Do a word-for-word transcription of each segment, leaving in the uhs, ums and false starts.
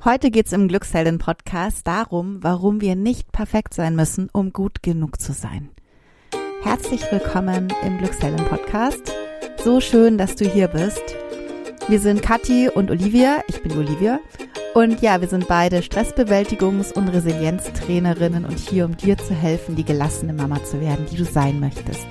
Heute geht's im Glückshelden-Podcast darum, warum wir nicht perfekt sein müssen, um gut genug zu sein. Herzlich willkommen im Glückshelden-Podcast. So schön, dass du hier bist. Wir sind Kathi und Olivia. Ich bin Olivia. Und ja, wir sind beide Stressbewältigungs- und Resilienztrainerinnen und hier, um dir zu helfen, die gelassene Mama zu werden, die du sein möchtest.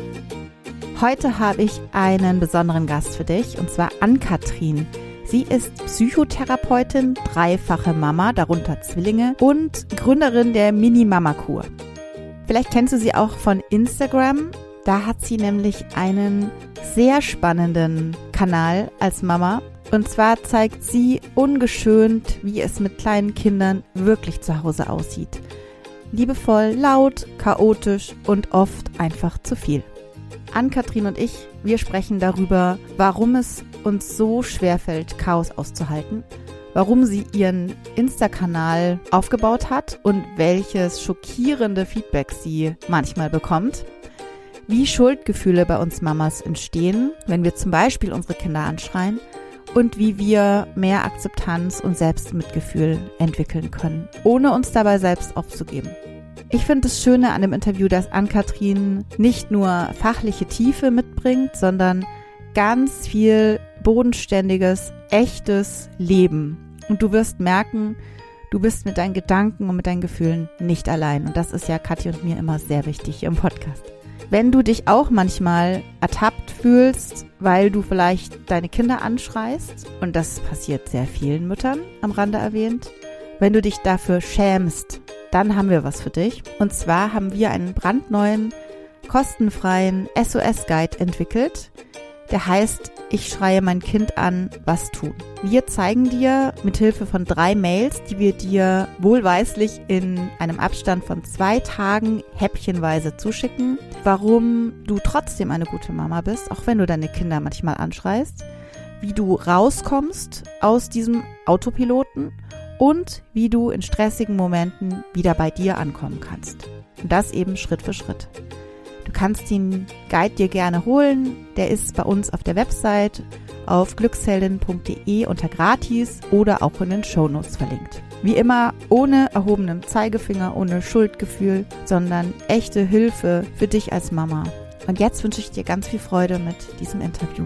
Heute habe ich einen besonderen Gast für dich, und zwar Ann-Kathrin. Sie ist Psychotherapeutin, dreifache Mama, darunter Zwillinge, und Gründerin der Mini-Mama-Kur. Vielleicht kennst du sie auch von Instagram. Da hat sie nämlich einen sehr spannenden Kanal als Mama. Und zwar zeigt sie ungeschönt, wie es mit kleinen Kindern wirklich zu Hause aussieht. Liebevoll, laut, chaotisch und oft einfach zu viel. Ann-Kathrin und ich, wir sprechen darüber, warum es uns so schwerfällt, Chaos auszuhalten, warum sie ihren Insta-Kanal aufgebaut hat und welches schockierende Feedback sie manchmal bekommt, wie Schuldgefühle bei uns Mamas entstehen, wenn wir zum Beispiel unsere Kinder anschreien, und wie wir mehr Akzeptanz und Selbstmitgefühl entwickeln können, ohne uns dabei selbst aufzugeben. Ich finde das Schöne an dem Interview, dass Ann-Kathrin nicht nur fachliche Tiefe mitbringt, sondern ganz viel bodenständiges, echtes Leben. Und du wirst merken, du bist mit deinen Gedanken und mit deinen Gefühlen nicht allein. Und das ist ja Kathi und mir immer sehr wichtig hier im Podcast. Wenn du dich auch manchmal ertappt fühlst, weil du vielleicht deine Kinder anschreist, und das passiert sehr vielen Müttern, am Rande erwähnt, wenn du dich dafür schämst, dann haben wir was für dich. Und zwar haben wir einen brandneuen, kostenfreien S O S-Guide entwickelt, der heißt, ich schreie mein Kind an, was tun. Wir zeigen dir mithilfe von drei Mails, die wir dir wohlweislich in einem Abstand von zwei Tagen häppchenweise zuschicken, warum du trotzdem eine gute Mama bist, auch wenn du deine Kinder manchmal anschreist, wie du rauskommst aus diesem Autopiloten und wie du in stressigen Momenten wieder bei dir ankommen kannst. Und das eben Schritt für Schritt. Du kannst den Guide dir gerne holen. Der ist bei uns auf der Website auf glücksheldin punkt de unter gratis oder auch in den Shownotes verlinkt. Wie immer ohne erhobenem Zeigefinger, ohne Schuldgefühl, sondern echte Hilfe für dich als Mama. Und jetzt wünsche ich dir ganz viel Freude mit diesem Interview.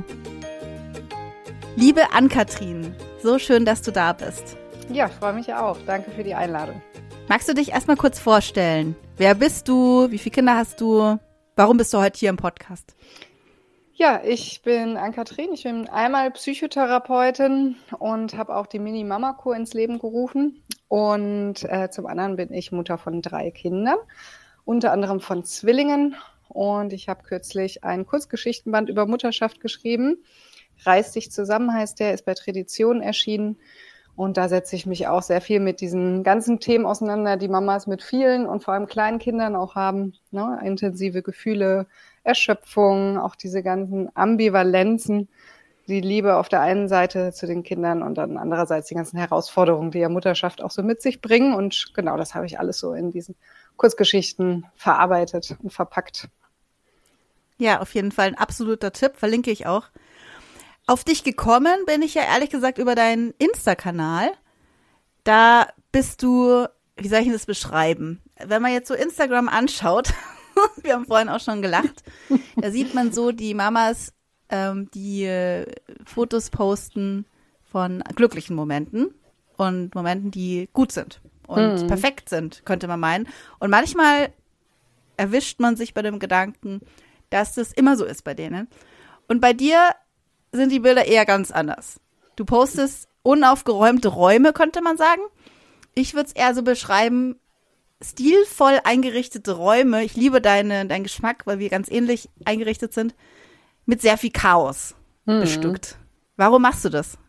Liebe Ann-Kathrin, so schön, dass du da bist. Ja, freue mich auch. Danke für die Einladung. Magst du dich erstmal kurz vorstellen? Wer bist du? Wie viele Kinder hast du? Warum bist du heute hier im Podcast? Ja, ich bin Ann-Kathrin. Ich bin einmal Psychotherapeutin und habe auch die Mini-Mama-Kur ins Leben gerufen. Und äh, zum anderen bin ich Mutter von drei Kindern, unter anderem von Zwillingen. Und ich habe kürzlich ein Kurzgeschichtenband über Mutterschaft geschrieben. Reiß dich zusammen heißt der, ist bei Tradition erschienen. Und da setze ich mich auch sehr viel mit diesen ganzen Themen auseinander, die Mamas mit vielen und vor allem kleinen Kindern auch haben. Ne? Intensive Gefühle, Erschöpfung, auch diese ganzen Ambivalenzen, die Liebe auf der einen Seite zu den Kindern und dann andererseits die ganzen Herausforderungen, die ja Mutterschaft auch so mit sich bringen. Und genau das habe ich alles so in diesen Kurzgeschichten verarbeitet und verpackt. Ja, auf jeden Fall ein absoluter Tipp, verlinke ich auch. Auf dich gekommen bin ich ja ehrlich gesagt über deinen Insta-Kanal. Da bist du, wie soll ich das beschreiben? Wenn man jetzt so Instagram anschaut, wir haben vorhin auch schon gelacht, da sieht man so die Mamas, ähm, die äh, Fotos posten von glücklichen Momenten und Momenten, die gut sind und mhm. perfekt sind, könnte man meinen. Und manchmal erwischt man sich bei dem Gedanken, dass das immer so ist bei denen. Und bei dir sind die Bilder eher ganz anders. Du postest unaufgeräumte Räume, könnte man sagen. Ich würde es eher so beschreiben, stilvoll eingerichtete Räume. Ich liebe deine, deinen Geschmack, weil wir ganz ähnlich eingerichtet sind, mit sehr viel Chaos mhm. bestückt. Warum machst du das?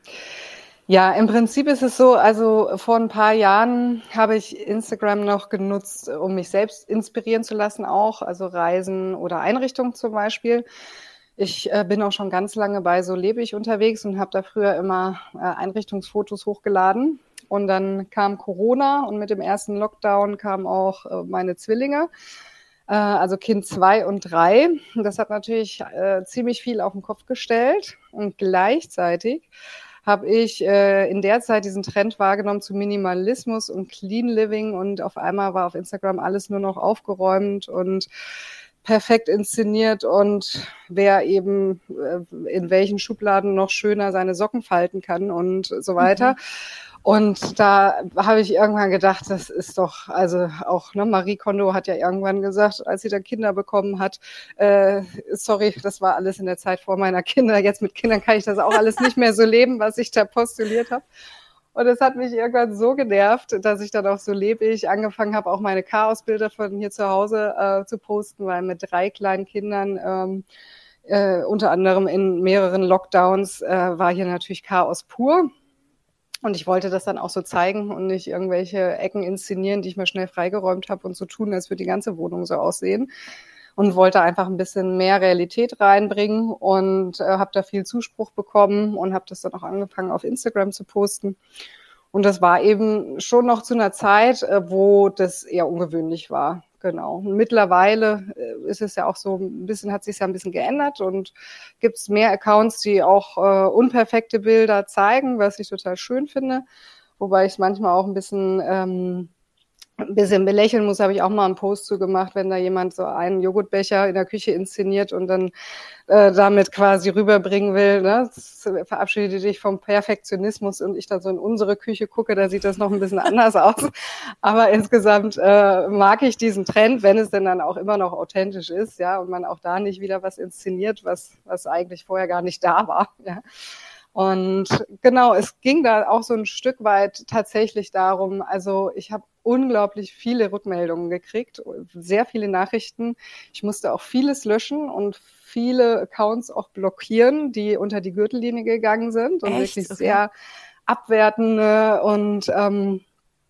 Ja, im Prinzip ist es so, also vor ein paar Jahren habe ich Instagram noch genutzt, um mich selbst inspirieren zu lassen auch, also Reisen oder Einrichtungen zum Beispiel. Ich äh, bin auch schon ganz lange bei So lebe ich unterwegs und habe da früher immer äh, Einrichtungsfotos hochgeladen. Und dann kam Corona und mit dem ersten Lockdown kamen auch äh, meine Zwillinge, äh, also Kind zwei und drei. Das hat natürlich äh, ziemlich viel auf den Kopf gestellt. Und gleichzeitig habe ich äh, in der Zeit diesen Trend wahrgenommen zu Minimalismus und Clean Living und auf einmal war auf Instagram alles nur noch aufgeräumt und perfekt inszeniert und wer eben äh, in welchen Schubladen noch schöner seine Socken falten kann und so weiter. Mhm. Und da habe ich irgendwann gedacht, das ist doch, also auch, ne, Marie Kondo hat ja irgendwann gesagt, als sie dann Kinder bekommen hat, äh, sorry, das war alles in der Zeit vor meiner Kinder, jetzt mit Kindern kann ich das auch alles nicht mehr so leben, was ich da postuliert habe. Und es hat mich irgendwann so genervt, dass ich dann auch so lebig angefangen habe, auch meine Chaosbilder von hier zu Hause äh, zu posten, weil mit drei kleinen Kindern, ähm, äh, unter anderem in mehreren Lockdowns, äh, war hier natürlich Chaos pur. Und ich wollte das dann auch so zeigen und nicht irgendwelche Ecken inszenieren, die ich mir schnell freigeräumt habe und so tun, als würde die ganze Wohnung so aussehen. Und wollte einfach ein bisschen mehr Realität reinbringen und äh, habe da viel Zuspruch bekommen und habe das dann auch angefangen auf Instagram zu posten. Und das war eben schon noch zu einer Zeit, äh, wo das eher ungewöhnlich war. Genau. Und mittlerweile äh, ist es ja auch so ein bisschen, hat sich ja ein bisschen geändert und gibt es mehr Accounts, die auch äh, unperfekte Bilder zeigen, was ich total schön finde. Wobei ich es manchmal auch ein bisschen ähm, ein bisschen belächeln muss, habe ich auch mal einen Post zu gemacht, wenn da jemand so einen Joghurtbecher in der Küche inszeniert und dann äh, damit quasi rüberbringen will, ne? Verabschiede dich vom Perfektionismus und ich dann so in unsere Küche gucke, da sieht das noch ein bisschen anders aus. Aber insgesamt äh, mag ich diesen Trend, wenn es denn dann auch immer noch authentisch ist, ja, und man auch da nicht wieder was inszeniert, was was eigentlich vorher gar nicht da war, ja. Und genau, es ging da auch so ein Stück weit tatsächlich darum, also ich habe unglaublich viele Rückmeldungen gekriegt, sehr viele Nachrichten. Ich musste auch vieles löschen und viele Accounts auch blockieren, die unter die Gürtellinie gegangen sind und Echt? wirklich Okay. sehr abwertende und ähm,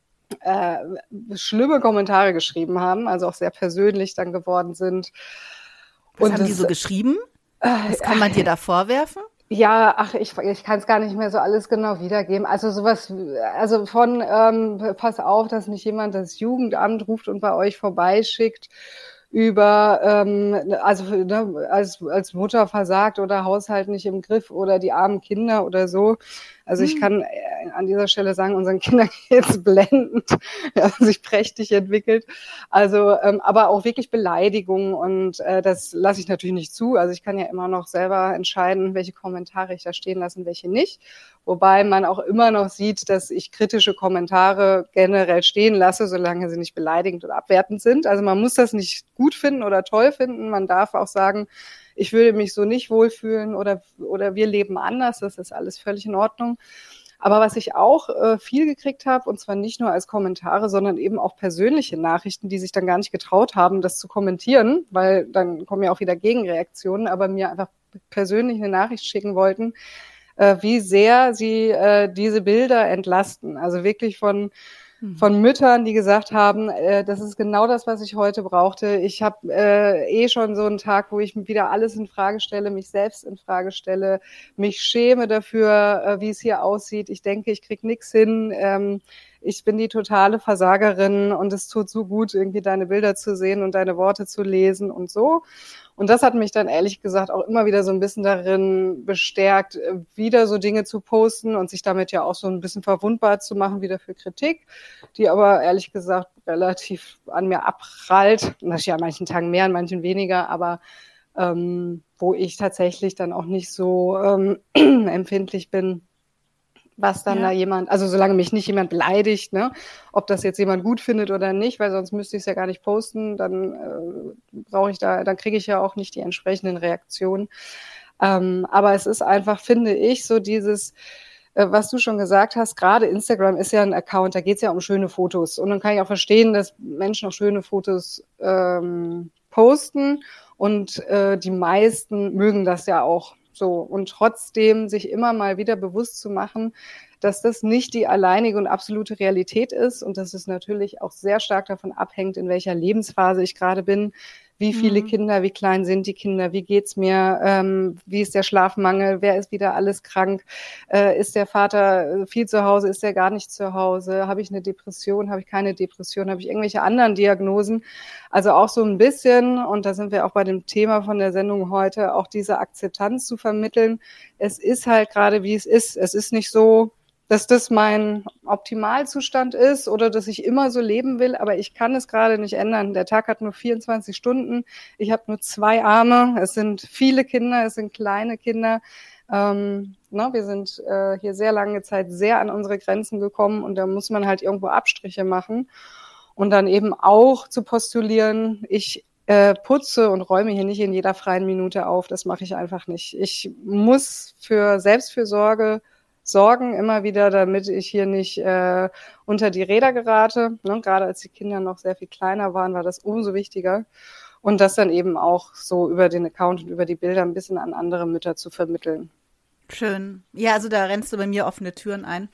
äh, schlimme Kommentare geschrieben haben, also auch sehr persönlich dann geworden sind. Was und haben das, die so geschrieben? Äh, Was kann man dir da vorwerfen? Ja, ach, ich, ich kann es gar nicht mehr so alles genau wiedergeben. Also sowas, also von, ähm, pass auf, dass nicht jemand das Jugendamt ruft und bei euch vorbeischickt, über, ähm, also ne, als, als Mutter versagt oder Haushalt nicht im Griff oder die armen Kinder oder so. Also ich kann äh, an dieser Stelle sagen, unseren Kindern geht's blendend, ja, sich prächtig entwickelt. Also, ähm, aber auch wirklich Beleidigungen und äh, das lasse ich natürlich nicht zu. Also ich kann ja immer noch selber entscheiden, welche Kommentare ich da stehen lasse und welche nicht. Wobei man auch immer noch sieht, dass ich kritische Kommentare generell stehen lasse, solange sie nicht beleidigend oder abwertend sind. Also man muss das nicht gut finden oder toll finden. Man darf auch sagen, ich würde mich so nicht wohlfühlen oder, oder wir leben anders. Das ist alles völlig in Ordnung. Aber was ich auch äh, viel gekriegt habe, und zwar nicht nur als Kommentare, sondern eben auch persönliche Nachrichten, die sich dann gar nicht getraut haben, das zu kommentieren, weil dann kommen ja auch wieder Gegenreaktionen, aber mir einfach persönlich eine Nachricht schicken wollten, äh, wie sehr sie äh, diese Bilder entlasten. Also wirklich von von Müttern, die gesagt haben, äh, das ist genau das, was ich heute brauchte. Ich habe äh, eh schon so einen Tag, wo ich wieder alles in Frage stelle, mich selbst in Frage stelle, mich schäme dafür, äh, wie es hier aussieht. Ich denke, ich krieg nichts hin. Ähm, ich bin die totale Versagerin und es tut so gut, irgendwie deine Bilder zu sehen und deine Worte zu lesen und so. Und das hat mich dann ehrlich gesagt auch immer wieder so ein bisschen darin bestärkt, wieder so Dinge zu posten und sich damit ja auch so ein bisschen verwundbar zu machen wieder für Kritik, die aber ehrlich gesagt relativ an mir abprallt. Das ist ja an manchen Tagen mehr, an manchen weniger, aber ähm, wo ich tatsächlich dann auch nicht so ähm, empfindlich bin, was dann ja. da jemand, also solange mich nicht jemand beleidigt, ne, ob das jetzt jemand gut findet oder nicht, weil sonst müsste ich es ja gar nicht posten, dann äh, brauche ich da, dann kriege ich ja auch nicht die entsprechenden Reaktionen. Ähm, aber es ist einfach, finde ich, so dieses, äh, was du schon gesagt hast, gerade Instagram ist ja ein Account, da geht es ja um schöne Fotos. Und dann kann ich auch verstehen, dass Menschen auch schöne Fotos ähm, posten und äh, die meisten mögen das ja auch. So, und trotzdem sich immer mal wieder bewusst zu machen, dass das nicht die alleinige und absolute Realität ist und dass es natürlich auch sehr stark davon abhängt, in welcher Lebensphase ich gerade bin, Wie viele Mhm. Kinder, wie klein sind die Kinder, wie geht's mir, ähm, wie ist der Schlafmangel, wer ist wieder alles krank, äh, ist der Vater viel zu Hause, ist der gar nicht zu Hause, habe ich eine Depression, habe ich keine Depression, habe ich irgendwelche anderen Diagnosen. Also auch so ein bisschen, und da sind wir auch bei dem Thema von der Sendung heute, auch diese Akzeptanz zu vermitteln. Es ist halt gerade, wie es ist. Es ist nicht so, dass das mein Optimalzustand ist oder dass ich immer so leben will, aber ich kann es gerade nicht ändern. Der Tag hat nur vierundzwanzig Stunden, ich habe nur zwei Arme, es sind viele Kinder, es sind kleine Kinder. Ähm, ne, wir sind äh, hier sehr lange Zeit sehr an unsere Grenzen gekommen und da muss man halt irgendwo Abstriche machen und dann eben auch zu postulieren, ich äh, putze und räume hier nicht in jeder freien Minute auf, das mache ich einfach nicht. Ich muss für Selbstfürsorge sorgen immer wieder, damit ich hier nicht äh, unter die Räder gerate. Ne? Gerade als die Kinder noch sehr viel kleiner waren, war das umso wichtiger. Und das dann eben auch so über den Account und über die Bilder ein bisschen an andere Mütter zu vermitteln. Schön. Ja, also da rennst du bei mir offene Türen ein.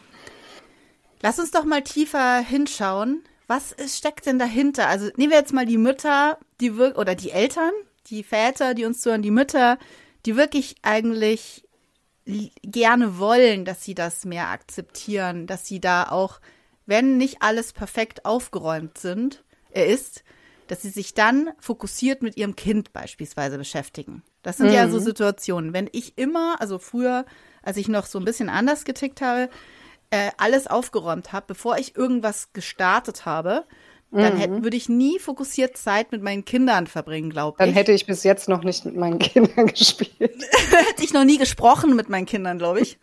Lass uns doch mal tiefer hinschauen. Was ist, steckt denn dahinter? Also nehmen wir jetzt mal die Mütter, die wir, oder die Eltern, die Väter, die uns zuhören, die Mütter, die wirklich eigentlich gerne wollen, dass sie das mehr akzeptieren, dass sie da auch, wenn nicht alles perfekt aufgeräumt sind, er ist, dass sie sich dann fokussiert mit ihrem Kind beispielsweise beschäftigen. Das sind mhm. ja so Situationen. Wenn ich immer, also früher, als ich noch so ein bisschen anders getickt habe, äh, alles aufgeräumt habe, bevor ich irgendwas gestartet habe, dann hätte, würde ich nie fokussiert Zeit mit meinen Kindern verbringen, glaube ich. Dann hätte ich bis jetzt noch nicht mit meinen Kindern gespielt. Hätte ich noch nie gesprochen mit meinen Kindern, glaube ich.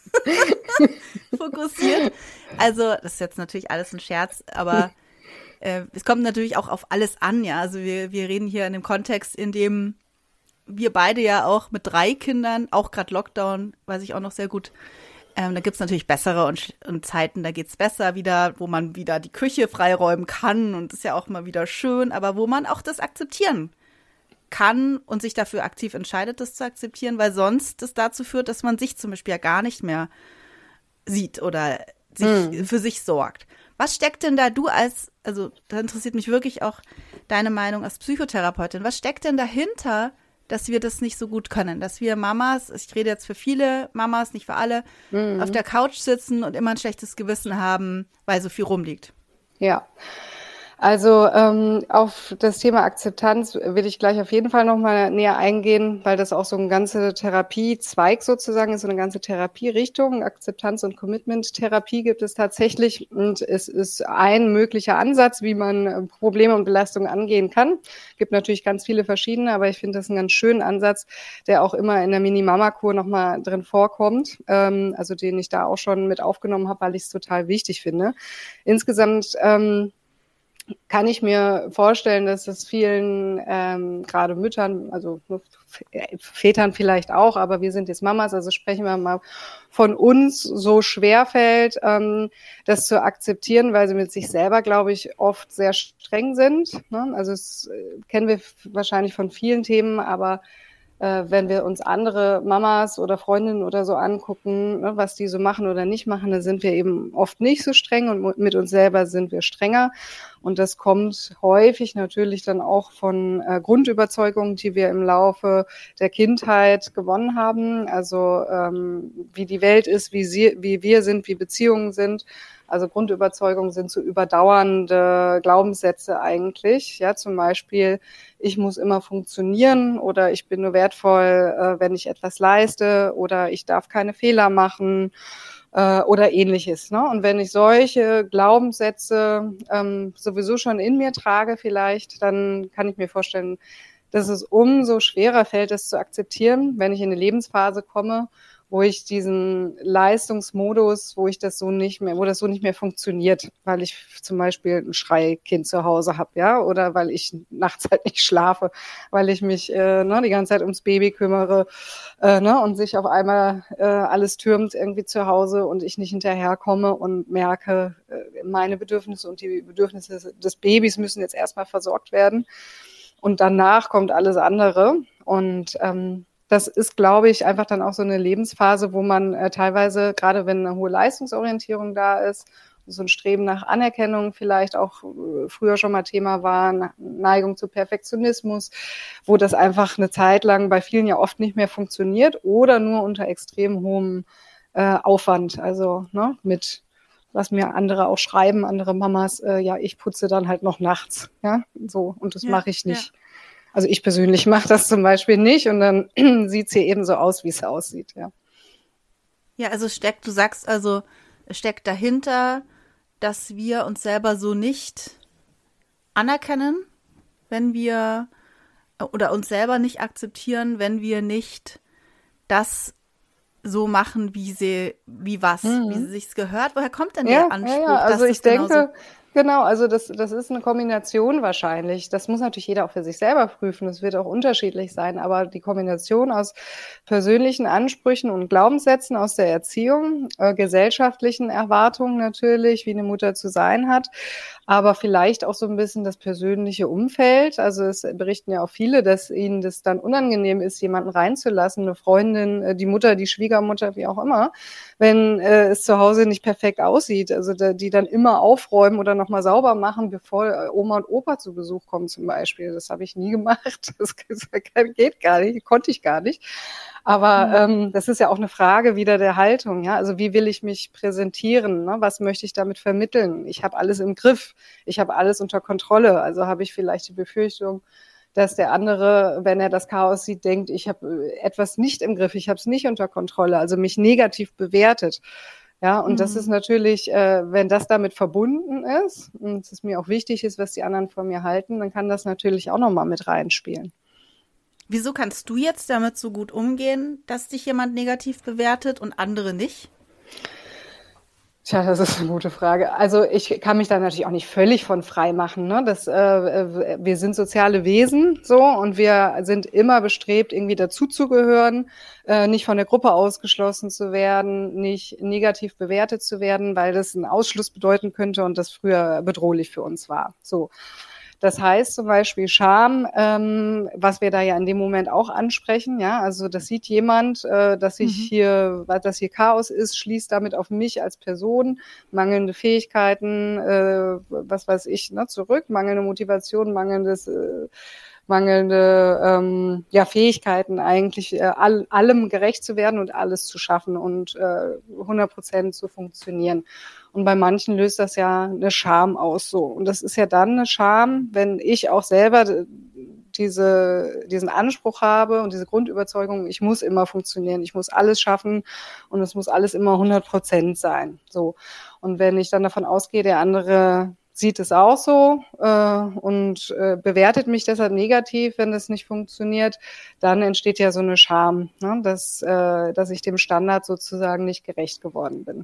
Fokussiert. Also, das ist jetzt natürlich alles ein Scherz, aber äh, es kommt natürlich auch auf alles an, ja. Also wir, wir reden hier in dem Kontext, in dem wir beide ja auch mit drei Kindern, auch gerade Lockdown, weiß ich auch noch sehr gut, Ähm, da gibt's natürlich bessere und, und Zeiten, da geht's besser wieder, wo man wieder die Küche freiräumen kann und ist ja auch mal wieder schön, aber wo man auch das akzeptieren kann und sich dafür aktiv entscheidet, das zu akzeptieren, weil sonst das dazu führt, dass man sich zum Beispiel ja gar nicht mehr sieht oder sich hm. für sich sorgt. Was steckt denn da, du als, also da interessiert mich wirklich auch deine Meinung als Psychotherapeutin, was steckt denn dahinter, dass wir das nicht so gut können, dass wir Mamas, ich rede jetzt für viele Mamas, nicht für alle, mhm. auf der Couch sitzen und immer ein schlechtes Gewissen haben, weil so viel rumliegt. Ja, also ähm, auf das Thema Akzeptanz will ich gleich auf jeden Fall nochmal näher eingehen, weil das auch so ein ganze Therapiezweig sozusagen ist, so eine ganze Therapierichtung. Akzeptanz- und Commitment-Therapie gibt es tatsächlich und es ist ein möglicher Ansatz, wie man Probleme und Belastungen angehen kann. Gibt natürlich ganz viele verschiedene, aber ich finde das einen ganz schönen Ansatz, der auch immer in der Mini-Mama-Kur nochmal drin vorkommt, ähm, also den ich da auch schon mit aufgenommen habe, weil ich es total wichtig finde. Insgesamt ähm, kann ich mir vorstellen, dass es vielen, ähm, gerade Müttern, also Vätern vielleicht auch, aber wir sind jetzt Mamas, also sprechen wir mal von uns, so schwerfällt, ähm, das zu akzeptieren, weil sie mit sich selber, glaube ich, oft sehr streng sind. Ne? Also das kennen wir wahrscheinlich von vielen Themen, aber äh, wenn wir uns andere Mamas oder Freundinnen oder so angucken, ne, was die so machen oder nicht machen, dann sind wir eben oft nicht so streng und mit uns selber sind wir strenger. Und das kommt häufig natürlich dann auch von äh, Grundüberzeugungen, die wir im Laufe der Kindheit gewonnen haben. Also ähm, wie die Welt ist, wie, sie, wie wir sind, wie Beziehungen sind. Also Grundüberzeugungen sind so überdauernde Glaubenssätze eigentlich. Ja, zum Beispiel, ich muss immer funktionieren oder ich bin nur wertvoll, äh, wenn ich etwas leiste oder ich darf keine Fehler machen äh, oder ähnliches. Ne? Und wenn ich solche Glaubenssätze ähm, sowieso schon in mir trage vielleicht, dann kann ich mir vorstellen, dass es umso schwerer fällt, das zu akzeptieren, wenn ich in eine Lebensphase komme, wo ich diesen Leistungsmodus, wo ich das so nicht mehr, wo das so nicht mehr funktioniert, weil ich zum Beispiel ein Schreikind zu Hause habe, ja, oder weil ich nachts halt nicht schlafe, weil ich mich äh, ne, die ganze Zeit ums Baby kümmere, äh, ne, und sich auf einmal äh, alles türmt irgendwie zu Hause und ich nicht hinterherkomme und merke, äh, meine Bedürfnisse und die Bedürfnisse des Babys müssen jetzt erstmal versorgt werden und danach kommt alles andere und ähm, das ist, glaube ich, einfach dann auch so eine Lebensphase, wo man äh, teilweise, gerade wenn eine hohe Leistungsorientierung da ist so ein Streben nach Anerkennung vielleicht auch äh, früher schon mal Thema war, Neigung zu Perfektionismus, wo das einfach eine Zeit lang bei vielen ja oft nicht mehr funktioniert oder nur unter extrem hohem äh, Aufwand, also ne, mit was mir andere auch schreiben, andere Mamas, äh, ja, ich putze dann halt noch nachts, ja, so, und das Ja, mache ich nicht. ja. Also ich persönlich mache das zum Beispiel nicht und dann sieht es hier eben so aus, wie es aussieht, ja. Ja, also steckt, du sagst also, es steckt dahinter, dass wir uns selber so nicht anerkennen, wenn wir oder uns selber nicht akzeptieren, wenn wir nicht das so machen, wie sie, wie was, Mhm. wie sie sich's gehört. Woher kommt denn Ja, der Anspruch, ja, ja. Also dass ich das genauso? denke, genau, also das, das ist eine Kombination wahrscheinlich. Das muss natürlich jeder auch für sich selber prüfen. Das wird auch unterschiedlich sein. Aber die Kombination aus persönlichen Ansprüchen und Glaubenssätzen aus der Erziehung, äh, gesellschaftlichen Erwartungen natürlich, wie eine Mutter zu sein hat, aber vielleicht auch so ein bisschen das persönliche Umfeld. Also es berichten ja auch viele, dass ihnen das dann unangenehm ist, jemanden reinzulassen, eine Freundin, äh, die Mutter, die Schwiegermutter, wie auch immer, wenn äh, es zu Hause nicht perfekt aussieht. Also da, die dann immer aufräumen oder nochmal sauber machen, bevor äh, Oma und Opa zu Besuch kommen zum Beispiel. Das habe ich nie gemacht. Das geht gar nicht, konnte ich gar nicht. Aber ähm, das ist ja auch eine Frage wieder der Haltung. Ja, also wie will ich mich präsentieren? Ne? Was möchte ich damit vermitteln? Ich habe alles im Griff. Ich habe alles unter Kontrolle. Also habe ich vielleicht die Befürchtung, dass der andere, wenn er das Chaos sieht, denkt, ich habe etwas nicht im Griff, ich habe es nicht unter Kontrolle, also mich negativ bewertet. Ja, und mhm. das ist natürlich, äh, wenn das damit verbunden ist und es mir auch wichtig ist, was die anderen von mir halten, dann kann das natürlich auch nochmal mit reinspielen. Wieso kannst du jetzt damit so gut umgehen, dass dich jemand negativ bewertet und andere nicht? Tja, das ist eine gute Frage. Also ich kann mich da natürlich auch nicht völlig von frei machen. Ne? Das, äh, wir sind soziale Wesen so und wir sind immer bestrebt, irgendwie dazuzugehören, äh, nicht von der Gruppe ausgeschlossen zu werden, nicht negativ bewertet zu werden, weil das einen Ausschluss bedeuten könnte und das früher bedrohlich für uns war. So. Das heißt zum Beispiel Scham, ähm, was wir da ja in dem Moment auch ansprechen, ja, also das sieht jemand, äh, dass ich mhm. hier, dass hier Chaos ist, schließt damit auf mich als Person, mangelnde Fähigkeiten, äh, was weiß ich, ne, zurück, mangelnde Motivation, mangelndes äh, mangelnde ähm, ja, Fähigkeiten eigentlich äh, all, allem gerecht zu werden und alles zu schaffen und äh, hundert Prozent zu funktionieren. Und bei manchen löst das ja eine Scham aus so. Und das ist ja dann eine Scham, wenn ich auch selber diese, diesen Anspruch habe und diese Grundüberzeugung, ich muss immer funktionieren, ich muss alles schaffen und es muss alles immer hundert Prozent sein. So. Und wenn ich dann davon ausgehe, der andere sieht es auch so äh, und äh, bewertet mich deshalb negativ, wenn das nicht funktioniert, dann entsteht ja so eine Scham, ne, dass, äh, dass ich dem Standard sozusagen nicht gerecht geworden bin.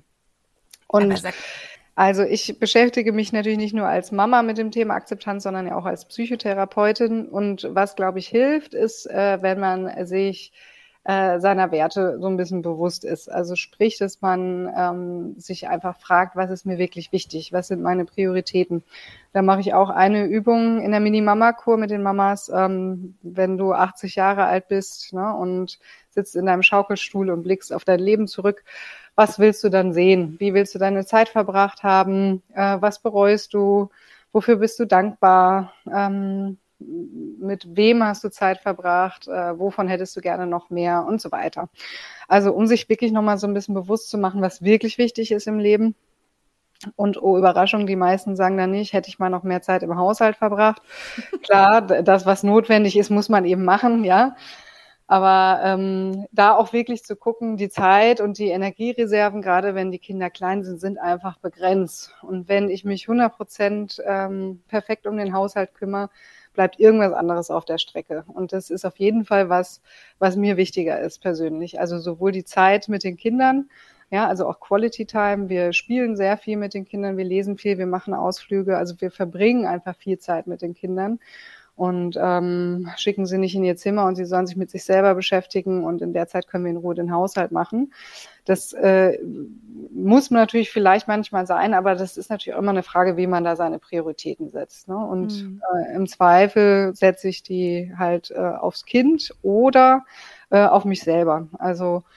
Und also ich beschäftige mich natürlich nicht nur als Mama mit dem Thema Akzeptanz, sondern ja auch als Psychotherapeutin. Und was, glaube ich, hilft, ist, äh, wenn man sich äh, seiner Werte so ein bisschen bewusst ist. Also sprich, dass man ähm, sich einfach fragt, was ist mir wirklich wichtig? Was sind meine Prioritäten? Da mache ich auch eine Übung in der Mini-Mama-Kur mit den Mamas, ähm, wenn du achtzig Jahre alt bist, ne, und sitzt in deinem Schaukelstuhl und blickst auf dein Leben zurück. Was willst du dann sehen? Wie willst du deine Zeit verbracht haben? Äh, was bereust du? Wofür bist du dankbar? Ähm, mit wem hast du Zeit verbracht? Äh, wovon hättest du gerne noch mehr? Und so weiter. Also um sich wirklich nochmal so ein bisschen bewusst zu machen, was wirklich wichtig ist im Leben. Und oh, Überraschung, die meisten sagen dann nicht, hätte ich mal noch mehr Zeit im Haushalt verbracht. Klar, das, was notwendig ist, muss man eben machen, ja. Aber ähm, da auch wirklich zu gucken, die Zeit und die Energiereserven, gerade wenn die Kinder klein sind, sind einfach begrenzt. Und wenn ich mich hundert Prozent ähm, perfekt um den Haushalt kümmere, bleibt irgendwas anderes auf der Strecke. Und das ist auf jeden Fall was, was mir wichtiger ist persönlich. Also sowohl die Zeit mit den Kindern, ja, also auch Quality Time. Wir spielen sehr viel mit den Kindern, wir lesen viel, wir machen Ausflüge. Also wir verbringen einfach viel Zeit mit den Kindern. Und ähm, schicken sie nicht in ihr Zimmer und sie sollen sich mit sich selber beschäftigen und in der Zeit können wir in Ruhe den Haushalt machen. Das äh, muss natürlich vielleicht manchmal sein, aber das ist natürlich auch immer eine Frage, wie man da seine Prioritäten setzt. Ne? Und mhm. äh, im Zweifel setze ich die halt äh, aufs Kind oder äh, auf mich selber. Also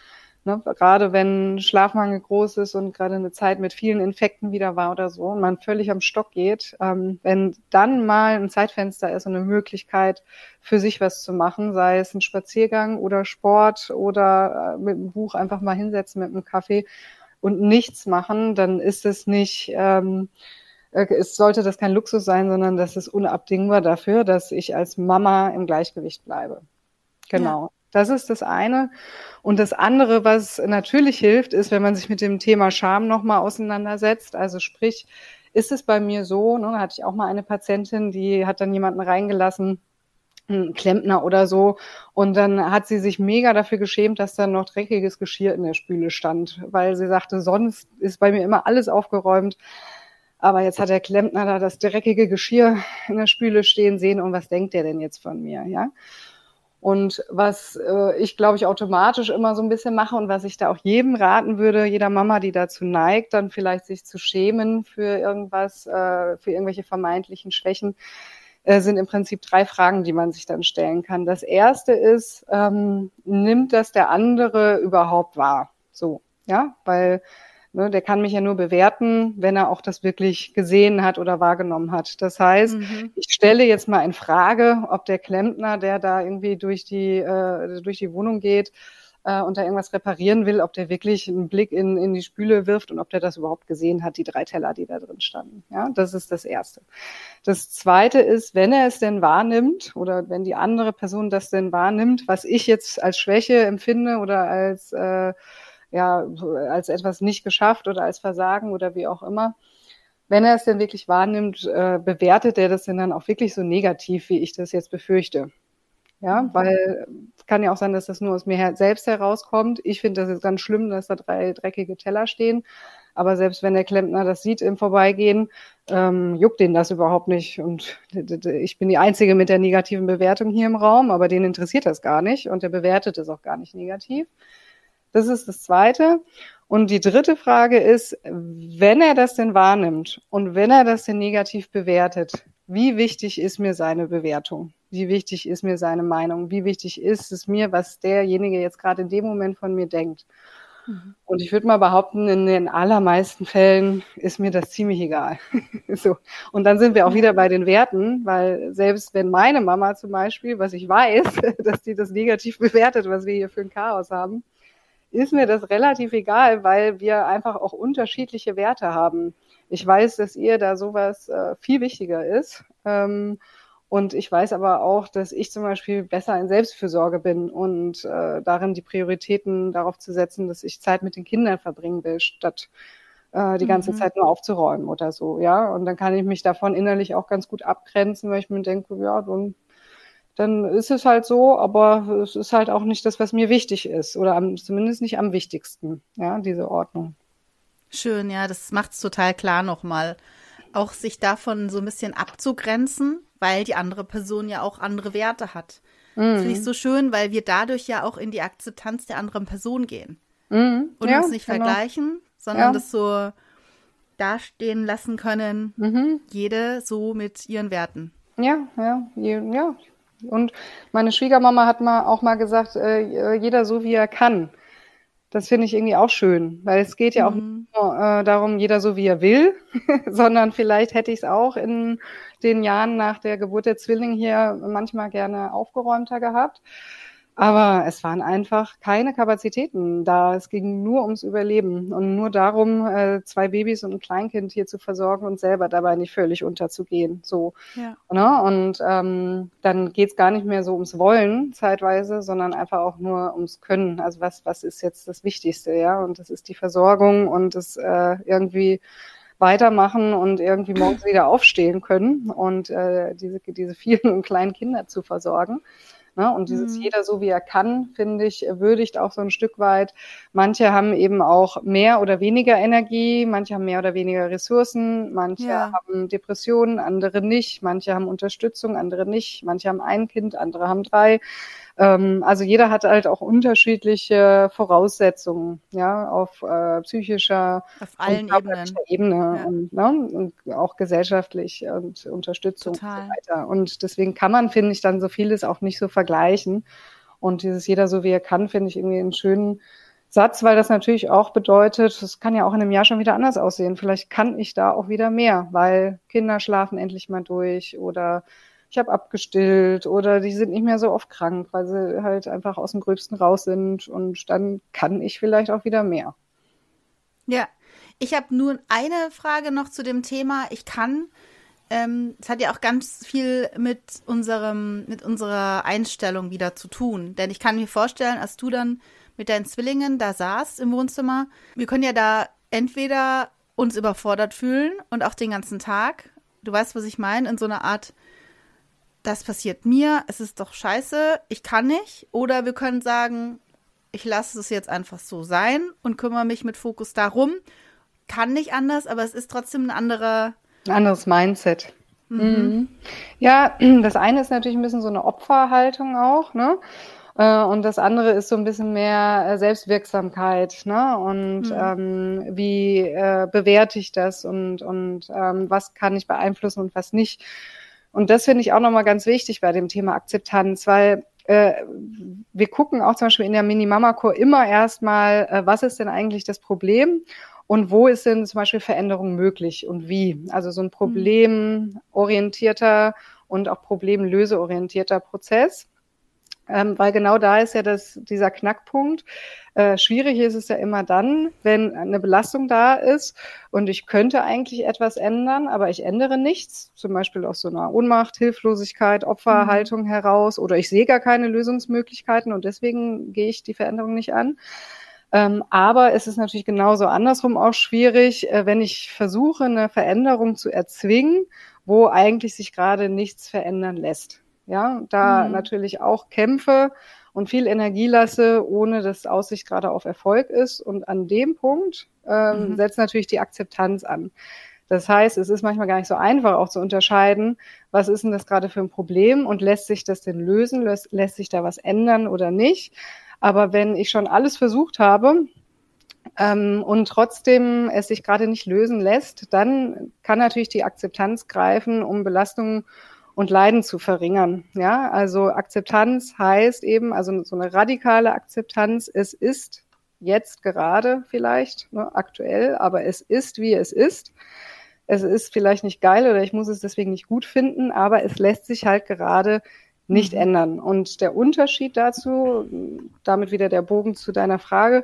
Ne? Gerade wenn Schlafmangel groß ist und gerade eine Zeit mit vielen Infekten wieder war oder so und man völlig am Stock geht, ähm, wenn dann mal ein Zeitfenster ist und eine Möglichkeit für sich was zu machen, sei es ein Spaziergang oder Sport oder äh, mit einem Buch einfach mal hinsetzen mit einem Kaffee und nichts machen, dann ist es nicht, ähm, äh, es sollte das kein Luxus sein, sondern das ist unabdingbar dafür, dass ich als Mama im Gleichgewicht bleibe. Ja. Genau. Das ist das eine. Und das andere, was natürlich hilft, ist, wenn man sich mit dem Thema Scham nochmal auseinandersetzt. Also sprich, ist es bei mir so, ne, da hatte ich auch mal eine Patientin, die hat dann jemanden reingelassen, einen Klempner oder so. Und dann hat sie sich mega dafür geschämt, dass dann noch dreckiges Geschirr in der Spüle stand, weil sie sagte, sonst ist bei mir immer alles aufgeräumt. Aber jetzt hat der Klempner da das dreckige Geschirr in der Spüle stehen sehen und was denkt der denn jetzt von mir, ja? Und was äh, ich, glaube ich, automatisch immer so ein bisschen mache und was ich da auch jedem raten würde, jeder Mama, die dazu neigt, dann vielleicht sich zu schämen für irgendwas, äh, für irgendwelche vermeintlichen Schwächen, äh, sind im Prinzip drei Fragen, die man sich dann stellen kann. Das erste ist, ähm, nimmt das der andere überhaupt wahr? So, ja, weil ne, der kann mich ja nur bewerten, wenn er auch das wirklich gesehen hat oder wahrgenommen hat. Das heißt, Mhm. ich stelle jetzt mal in Frage, ob der Klempner, der da irgendwie durch die, äh, durch die Wohnung geht äh, und da irgendwas reparieren will, ob der wirklich einen Blick in, in die Spüle wirft und ob der das überhaupt gesehen hat, die drei Teller, die da drin standen. Ja, das ist das Erste. Das Zweite ist, wenn er es denn wahrnimmt oder wenn die andere Person das denn wahrnimmt, was ich jetzt als Schwäche empfinde oder als äh, ja, als etwas nicht geschafft oder als Versagen oder wie auch immer. Wenn er es denn wirklich wahrnimmt, äh, bewertet er das denn dann auch wirklich so negativ, wie ich das jetzt befürchte. Ja, mhm. Weil es kann ja auch sein, dass das nur aus mir her- selbst herauskommt. Ich finde das jetzt ganz schlimm, dass da drei dreckige Teller stehen. Aber selbst wenn der Klempner das sieht im Vorbeigehen, ähm, juckt den das überhaupt nicht. Und ich bin die Einzige mit der negativen Bewertung hier im Raum, aber den interessiert das gar nicht und der bewertet es auch gar nicht negativ. Das ist das Zweite. Und die dritte Frage ist, wenn er das denn wahrnimmt und wenn er das denn negativ bewertet, wie wichtig ist mir seine Bewertung? Wie wichtig ist mir seine Meinung? Wie wichtig ist es mir, was derjenige jetzt gerade in dem Moment von mir denkt? Mhm. Und ich würde mal behaupten, in den allermeisten Fällen ist mir das ziemlich egal. So. Und dann sind wir auch wieder bei den Werten, weil selbst wenn meine Mama zum Beispiel, was ich weiß, dass die das negativ bewertet, was wir hier für ein Chaos haben, ist mir das relativ egal, weil wir einfach auch unterschiedliche Werte haben. Ich weiß, dass ihr da sowas äh, viel wichtiger ist. Ähm, und ich weiß aber auch, dass ich zum Beispiel besser in Selbstfürsorge bin und äh, darin die Prioritäten darauf zu setzen, dass ich Zeit mit den Kindern verbringen will, statt äh, die ganze mhm. Zeit nur aufzuräumen oder so. Ja, und dann kann ich mich davon innerlich auch ganz gut abgrenzen, weil ich mir denke, ja, dann dann ist es halt so, aber es ist halt auch nicht das, was mir wichtig ist oder am, zumindest nicht am wichtigsten, ja, diese Ordnung. Schön, ja, das macht es total klar nochmal. Auch sich davon so ein bisschen abzugrenzen, weil die andere Person ja auch andere Werte hat. Mm. Das finde ich so schön, weil wir dadurch ja auch in die Akzeptanz der anderen Person gehen. Mm. Und ja, uns nicht genau. vergleichen, sondern ja. das so dastehen lassen können, mhm. jede so mit ihren Werten. Ja, ja, je, ja. Und meine Schwiegermama hat mal auch mal gesagt, äh, jeder so wie er kann. Das finde ich irgendwie auch schön, weil es geht ja auch mhm. nicht nur äh, darum, jeder so wie er will, sondern vielleicht hätte ich es auch in den Jahren nach der Geburt der Zwillinge hier manchmal gerne aufgeräumter gehabt. Aber es waren einfach keine Kapazitäten da. Es ging nur ums Überleben und nur darum, äh, zwei Babys und ein Kleinkind hier zu versorgen und selber dabei nicht völlig unterzugehen. So, ja. Ne? Und ähm, dann geht's gar nicht mehr so ums Wollen zeitweise, sondern einfach auch nur ums Können. Also was was ist jetzt das Wichtigste, ja? Und das ist die Versorgung und das äh, irgendwie weitermachen und irgendwie morgens wieder aufstehen können und äh, diese diese vielen und kleinen Kinder zu versorgen. Ne? Und dieses mhm. jeder so wie er kann, finde ich, würdigt auch so ein Stück weit. Manche haben eben auch mehr oder weniger Energie, manche haben mehr oder weniger Ressourcen, manche ja. haben Depressionen, andere nicht, manche haben Unterstützung, andere nicht, manche haben ein Kind, andere haben drei. Ähm, also jeder hat halt auch unterschiedliche Voraussetzungen, ja, auf äh, psychischer auf allen und Ebenen. Ebene ja. und, ne, und auch gesellschaftlich und Unterstützung Total. Und so weiter. Und deswegen kann man, finde ich, dann so vieles auch nicht so vergleichen. Und dieses jeder so wie er kann, finde ich irgendwie einen schönen Satz, weil das natürlich auch bedeutet, das kann ja auch in einem Jahr schon wieder anders aussehen. Vielleicht kann ich da auch wieder mehr, weil Kinder schlafen endlich mal durch oder ich habe abgestillt oder die sind nicht mehr so oft krank, weil sie halt einfach aus dem Gröbsten raus sind und dann kann ich vielleicht auch wieder mehr. Ja, ich habe nur eine Frage noch zu dem Thema. Ich kann, ähm, es hat ja auch ganz viel mit unserem, mit unserer Einstellung wieder zu tun. Denn ich kann mir vorstellen, als du dann mit deinen Zwillingen da saßt im Wohnzimmer, wir können ja da entweder uns überfordert fühlen und auch den ganzen Tag, du weißt, was ich meine, in so einer Art, das passiert mir, es ist doch scheiße, ich kann nicht. Oder wir können sagen, ich lasse es jetzt einfach so sein und kümmere mich mit Fokus darum. Kann nicht anders, aber es ist trotzdem ein anderer... Ein anderes Mindset. Mhm. Mhm. Ja, das eine ist natürlich ein bisschen so eine Opferhaltung auch, ne? Und das andere ist so ein bisschen mehr Selbstwirksamkeit, ne? Und Mhm. ähm, wie äh, bewerte ich das und, und ähm, was kann ich beeinflussen und was nicht. Und das finde ich auch nochmal ganz wichtig bei dem Thema Akzeptanz, weil äh, wir gucken auch zum Beispiel in der Mini-Mama-Kur immer erstmal, äh, was ist denn eigentlich das Problem und wo ist denn zum Beispiel Veränderung möglich und wie. Also so ein problemorientierter und auch problemlöseorientierter Prozess. Ähm, weil genau da ist ja das, dieser Knackpunkt. Äh, schwierig ist es ja immer dann, wenn eine Belastung da ist und ich könnte eigentlich etwas ändern, aber ich ändere nichts, zum Beispiel aus so einer Ohnmacht, Hilflosigkeit, Opferhaltung mhm. heraus oder ich sehe gar keine Lösungsmöglichkeiten und deswegen gehe ich die Veränderung nicht an. Ähm, aber es ist natürlich genauso andersrum auch schwierig, äh, wenn ich versuche, eine Veränderung zu erzwingen, wo eigentlich sich gerade nichts verändern lässt. Ja, da mhm. natürlich auch kämpfe und viel Energie lasse, ohne dass Aussicht gerade auf Erfolg ist. Und an dem Punkt ähm, mhm. setzt natürlich die Akzeptanz an. Das heißt, es ist manchmal gar nicht so einfach auch zu unterscheiden, was ist denn das gerade für ein Problem und lässt sich das denn lösen, lässt, lässt sich da was ändern oder nicht. Aber wenn ich schon alles versucht habe, ähm, und trotzdem es sich gerade nicht lösen lässt, dann kann natürlich die Akzeptanz greifen, um Belastungen und Leiden zu verringern. Ja, also Akzeptanz heißt eben, also so eine radikale Akzeptanz, es ist jetzt gerade vielleicht, ne, aktuell, aber es ist, wie es ist. Es ist vielleicht nicht geil oder ich muss es deswegen nicht gut finden, aber es lässt sich halt gerade nicht mhm. ändern. Und der Unterschied dazu, damit wieder der Bogen zu deiner Frage,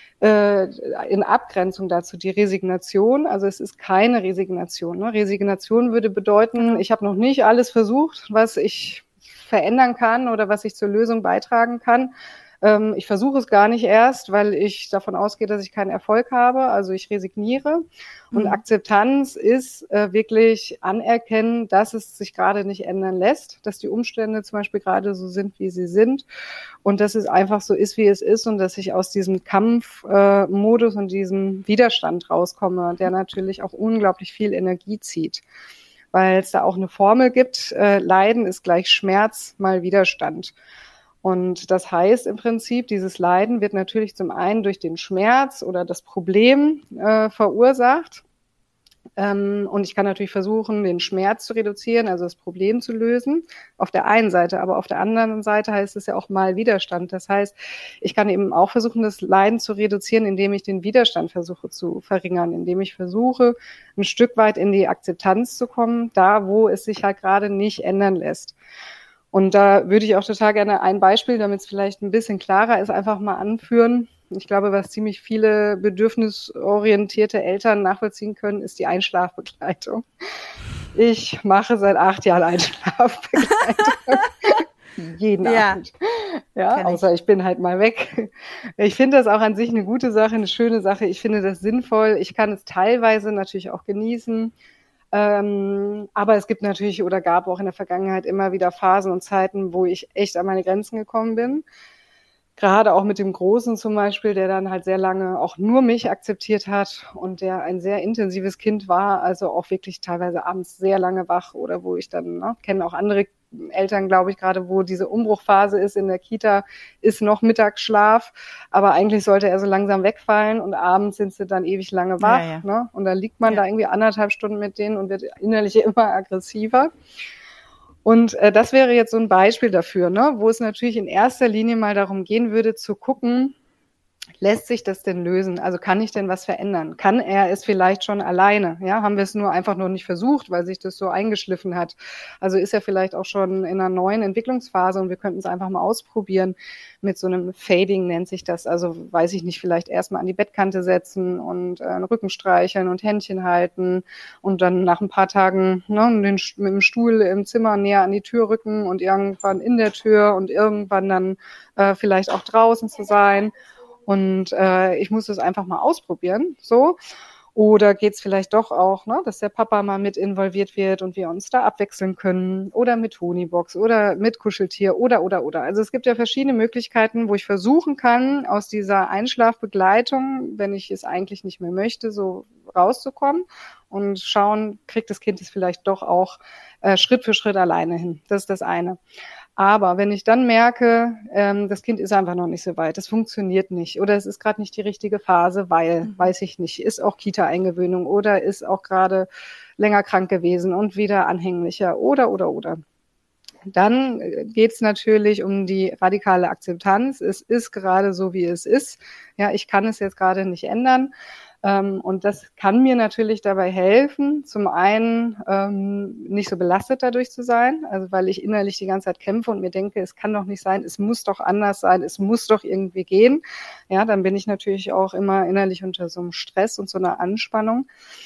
in Abgrenzung dazu die Resignation. Also es ist keine Resignation. Ne? Resignation würde bedeuten, genau. ich habe noch nicht alles versucht, was ich verändern kann oder was ich zur Lösung beitragen kann. Ähm, ich versuche es gar nicht erst, weil ich davon ausgehe, dass ich keinen Erfolg habe. Also ich resigniere. Mhm. Und Akzeptanz ist äh, wirklich anerkennen, dass es sich gerade nicht ändern lässt, dass die Umstände zum Beispiel gerade so sind, wie sie sind. Und dass es einfach so ist, wie es ist und dass ich aus diesem Kampfmodus äh, und diesem Widerstand rauskomme, der natürlich auch unglaublich viel Energie zieht. Weil es da auch eine Formel gibt, äh, Leiden ist gleich Schmerz mal Widerstand. Und das heißt im Prinzip, dieses Leiden wird natürlich zum einen durch den Schmerz oder das Problem äh, verursacht. Ähm, und ich kann natürlich versuchen, den Schmerz zu reduzieren, also das Problem zu lösen, auf der einen Seite. Aber auf der anderen Seite heißt es ja auch mal Widerstand. Das heißt, ich kann eben auch versuchen, das Leiden zu reduzieren, indem ich den Widerstand versuche zu verringern, indem ich versuche, ein Stück weit in die Akzeptanz zu kommen, da wo es sich halt gerade nicht ändern lässt. Und da würde ich auch total gerne ein Beispiel, damit es vielleicht ein bisschen klarer ist, einfach mal anführen. Ich glaube, was ziemlich viele bedürfnisorientierte Eltern nachvollziehen können, ist die Einschlafbegleitung. Ich mache seit acht Jahren Einschlafbegleitung. Jeden ja. Abend. Ja, außer ich bin halt mal weg. Ich finde das auch an sich eine gute Sache, eine schöne Sache. Ich finde das sinnvoll. Ich kann es teilweise natürlich auch genießen. Ähm, aber es gibt natürlich oder gab auch in der Vergangenheit immer wieder Phasen und Zeiten, wo ich echt an meine Grenzen gekommen bin. Gerade auch mit dem Großen zum Beispiel, der dann halt sehr lange auch nur mich akzeptiert hat und der ein sehr intensives Kind war, also auch wirklich teilweise abends sehr lange wach oder wo ich dann, ne, kenne auch andere Eltern, glaube ich, gerade wo diese Umbruchphase ist in der Kita, ist noch Mittagsschlaf, aber eigentlich sollte er so langsam wegfallen und abends sind sie dann ewig lange wach, ja, ja. Ne? Und dann liegt man ja. da irgendwie anderthalb Stunden mit denen und wird innerlich immer aggressiver. Und äh, das wäre jetzt so ein Beispiel dafür, ne, wo es natürlich in erster Linie mal darum gehen würde, zu gucken, lässt sich das denn lösen? Also kann ich denn was verändern? Kann er es vielleicht schon alleine? Ja, haben wir es nur einfach noch nicht versucht, weil sich das so eingeschliffen hat? Also ist er vielleicht auch schon in einer neuen Entwicklungsphase und wir könnten es einfach mal ausprobieren mit so einem Fading nennt sich das. Also weiß ich nicht, vielleicht erstmal an die Bettkante setzen und äh, einen Rücken streicheln und Händchen halten und dann nach ein paar Tagen ne, den, mit dem Stuhl im Zimmer näher an die Tür rücken und irgendwann in der Tür und irgendwann dann äh, vielleicht auch draußen zu sein. Und äh, ich muss das einfach mal ausprobieren, so. Oder geht's vielleicht doch auch, ne, dass der Papa mal mit involviert wird und wir uns da abwechseln können oder mit Tonybox oder mit Kuscheltier oder, oder, oder. Also es gibt ja verschiedene Möglichkeiten, wo ich versuchen kann, aus dieser Einschlafbegleitung, wenn ich es eigentlich nicht mehr möchte, so rauszukommen und schauen, kriegt das Kind es vielleicht doch auch äh, Schritt für Schritt alleine hin. Das ist das eine. Aber wenn ich dann merke, ähm, das Kind ist einfach noch nicht so weit, das funktioniert nicht oder es ist gerade nicht die richtige Phase, weil, mhm. weiß ich nicht, ist auch Kita-Eingewöhnung oder ist auch gerade länger krank gewesen und wieder anhänglicher oder, oder, oder. Dann geht es natürlich um die radikale Akzeptanz. Es ist gerade so, wie es ist. Ja, ich kann es jetzt gerade nicht ändern. Ähm, und das kann mir natürlich dabei helfen, zum einen ähm, nicht so belastet dadurch zu sein, also weil ich innerlich die ganze Zeit kämpfe und mir denke, es kann doch nicht sein, es muss doch anders sein, es muss doch irgendwie gehen. Ja, dann bin ich natürlich auch immer innerlich unter so einem Stress und so einer Anspannung.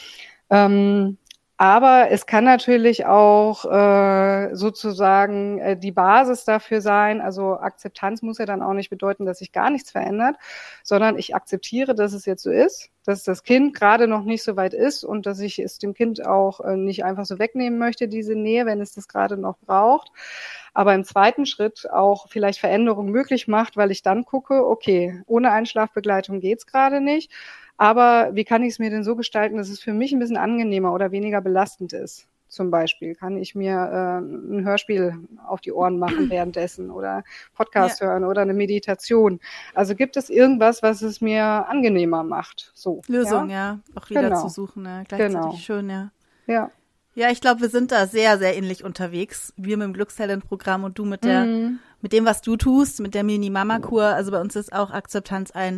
Ähm, Aber es kann natürlich auch äh, sozusagen äh, die Basis dafür sein. Also Akzeptanz muss ja dann auch nicht bedeuten, dass sich gar nichts verändert, sondern ich akzeptiere, dass es jetzt so ist, dass das Kind gerade noch nicht so weit ist und dass ich es dem Kind auch äh, nicht einfach so wegnehmen möchte, diese Nähe, wenn es das gerade noch braucht. Aber im zweiten Schritt auch vielleicht Veränderungen möglich macht, weil ich dann gucke, okay, ohne Einschlafbegleitung geht's gerade nicht. Aber wie kann ich es mir denn so gestalten, dass es für mich ein bisschen angenehmer oder weniger belastend ist? Zum Beispiel kann ich mir äh, ein Hörspiel auf die Ohren machen währenddessen oder Podcast ja. hören oder eine Meditation. Also gibt es irgendwas, was es mir angenehmer macht? So, Lösung, ja, ja auch wieder genau. zu suchen, ja. Gleichzeitig genau. schön, ja. Ja. Ja, ich glaube, wir sind da sehr, sehr ähnlich unterwegs. Wir mit dem Glückstalent-Programm und du mit der, mm. mit dem, was du tust, mit der Mini-Mama-Kur. Also bei uns ist auch Akzeptanz ein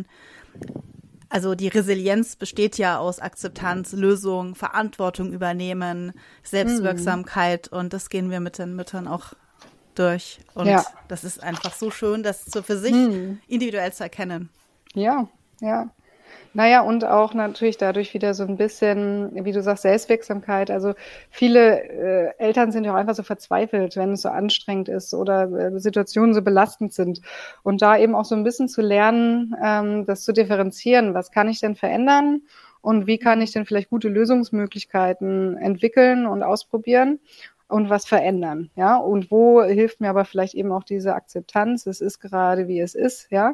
Also die Resilienz besteht ja aus Akzeptanz, Lösung, Verantwortung übernehmen, Selbstwirksamkeit und das gehen wir mit den Müttern auch durch. Und ja. das ist einfach so schön, das so für sich hm. individuell zu erkennen. Ja, ja. Naja, und auch natürlich dadurch wieder so ein bisschen, wie du sagst, Selbstwirksamkeit. Also viele äh, Eltern sind ja auch einfach so verzweifelt, wenn es so anstrengend ist oder äh, Situationen so belastend sind. Und da eben auch so ein bisschen zu lernen, ähm, das zu differenzieren. Was kann ich denn verändern? Und wie kann ich denn vielleicht gute Lösungsmöglichkeiten entwickeln und ausprobieren? Und was verändern, ja? Und wo hilft mir aber vielleicht eben auch diese Akzeptanz? Es ist gerade, wie es ist, ja?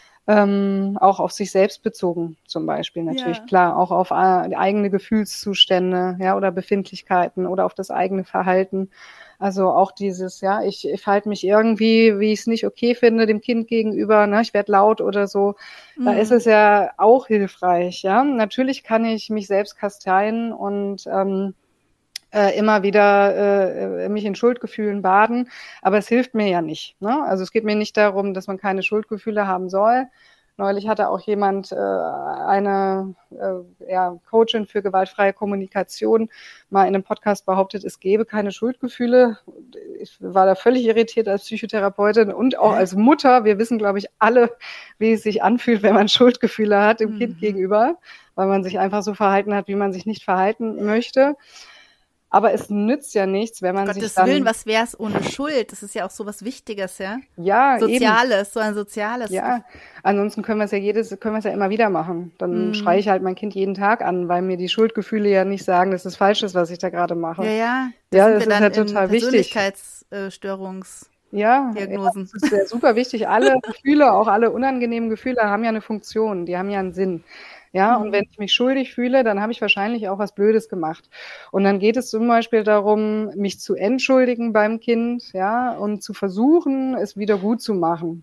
Ähm, auch auf sich selbst bezogen zum Beispiel natürlich, ja. klar, auch auf äh, eigene Gefühlszustände, ja, oder Befindlichkeiten oder auf das eigene Verhalten. Also auch dieses, ja, ich, ich verhalte mich irgendwie, wie ich es nicht okay finde, dem Kind gegenüber, ne, ich werde laut oder so. Mhm. Da ist es ja auch hilfreich, ja. Natürlich kann ich mich selbst kasteien und ähm, Äh, immer wieder äh, mich in Schuldgefühlen baden, aber es hilft mir ja nicht. Ne? Also es geht mir nicht darum, dass man keine Schuldgefühle haben soll. Neulich hatte auch jemand, äh, eine äh, ja, Coachin für gewaltfreie Kommunikation, mal in einem Podcast behauptet, es gäbe keine Schuldgefühle. Ich war da völlig irritiert als Psychotherapeutin und auch als Mutter. Wir wissen, glaube ich, alle, wie es sich anfühlt, wenn man Schuldgefühle hat dem mhm. Kind gegenüber, weil man sich einfach so verhalten hat, wie man sich nicht verhalten möchte. Aber es nützt ja nichts, wenn man Gottes sich dann... Willen, was wär's ohne Schuld? Das ist ja auch so was Wichtiges, ja? Ja, Soziales, eben. so ein soziales. Ja, ansonsten können wir es ja jedes, können wir es ja immer wieder machen. Dann mm. schreie ich halt mein Kind jeden Tag an, weil mir die Schuldgefühle ja nicht sagen, dass es falsch ist, was ich da gerade mache. Ja, ja. Das ja, das ist ja total wichtig. Persönlichkeitsstörungs- Ja, Diagnosen. Ja, das ist ja super wichtig. Alle Gefühle, auch alle unangenehmen Gefühle haben ja eine Funktion, die haben ja einen Sinn. Ja, mhm. und wenn ich mich schuldig fühle, dann habe ich wahrscheinlich auch was Blödes gemacht. Und dann geht es zum Beispiel darum, mich zu entschuldigen beim Kind, ja, und zu versuchen, es wieder gut zu machen.